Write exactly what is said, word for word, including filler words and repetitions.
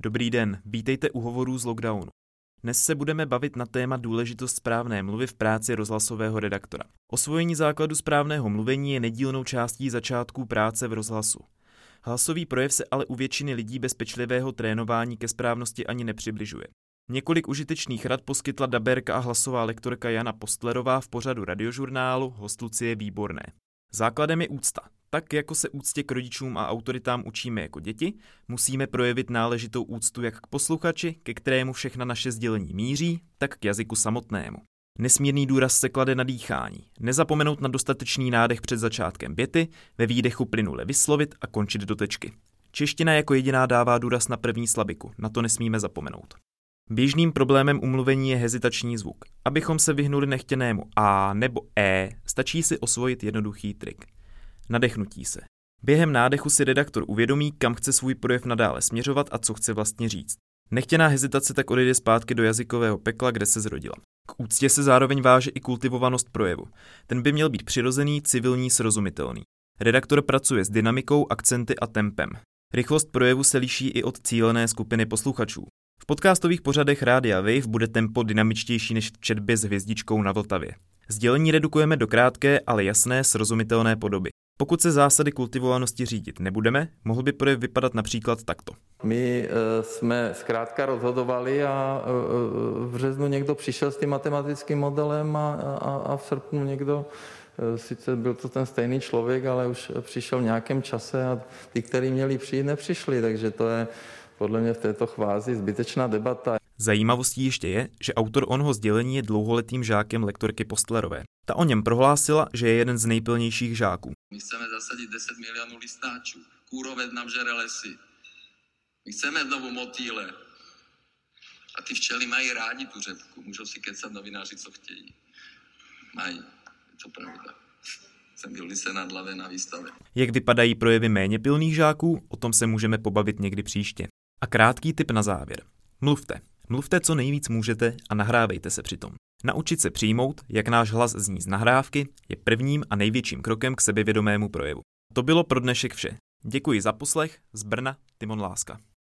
Dobrý den, vítejte u hovorů z Lockdownu. Dnes se budeme bavit na téma důležitost správné mluvy v práci rozhlasového redaktora. Osvojení základu správného mluvení je nedílnou částí začátků práce v rozhlasu. Hlasový projev se ale u většiny lidí bez pečlivého trénování ke správnosti ani nepřibližuje. Několik užitečných rad poskytla dabérka a hlasová lektorka Jana Postlerová v pořadu Radiožurnálu Host Lucie Výborné. Základem je úcta. Tak jako se úctě k rodičům a autoritám učíme jako děti, musíme projevit náležitou úctu jak k posluchači, ke kterému všechna naše sdělení míří, tak k jazyku samotnému. Nesmírný důraz se klade na dýchání. Nezapomenout na dostatečný nádech před začátkem věty, ve výdechu plynule vyslovit a končit do tečky. Čeština jako jediná dává důraz na první slabiku, na to nesmíme zapomenout. Běžným problémem u mluvení je hezitační zvuk. Abychom se vyhnuli nechtěnému a nebo e, stačí si osvojit jednoduchý trik. Nadechnutí se. Během nádechu si redaktor uvědomí, kam chce svůj projev nadále směřovat a co chce vlastně říct. Nechtěná hezitace tak odejde zpátky do jazykového pekla, kde se zrodila. K úctě se zároveň váže i kultivovanost projevu. Ten by měl být přirozený, civilní, srozumitelný. Redaktor pracuje s dynamikou, akcenty a tempem. Rychlost projevu se liší i od cílené skupiny posluchačů. V podcastových pořadech Rádia Wave bude tempo dynamičtější než v četbě s hvězdičkou na Vltavě. Sdělení redukujeme do krátké, ale jasné, srozumitelné podoby. Pokud se zásady kultivovanosti řídit nebudeme, mohl by projev vypadat například takto. My e, jsme zkrátka rozhodovali a e, v březnu někdo přišel s tím matematickým modelem a, a, a v srpnu někdo, e, sice byl to ten stejný člověk, ale už přišel v nějakém čase a ty, kteří měli přijít, nepřišli, takže to je podle mě v této chvázi zbytečná debata. Zajímavostí ještě je, že autor onoho sdělení je dlouholetým žákem lektorky Postlerové. Ta o něm prohlásila, že je jeden z nejpilnějších žáků. My chceme zasadit deset milionů listáčů. Kůrovec nám žere lesy. My chceme znovu motýle. A ty včely mají rádi tu řepku. Můžou si kecat novináři, co chtějí. Mají. Je to pravda. Jsem byl lise nad Labem na výstavě. Jak vypadají projevy méně pilných žáků, o tom se můžeme pobavit někdy příště. A krátký tip na závěr. Mluvte. Mluvte, co nejvíc můžete a nahrávejte se přitom. Naučit se přijmout, jak náš hlas zní z nahrávky, je prvním a největším krokem k sebevědomému projevu. To bylo pro dnešek vše. Děkuji za poslech, z Brna Timon Láska.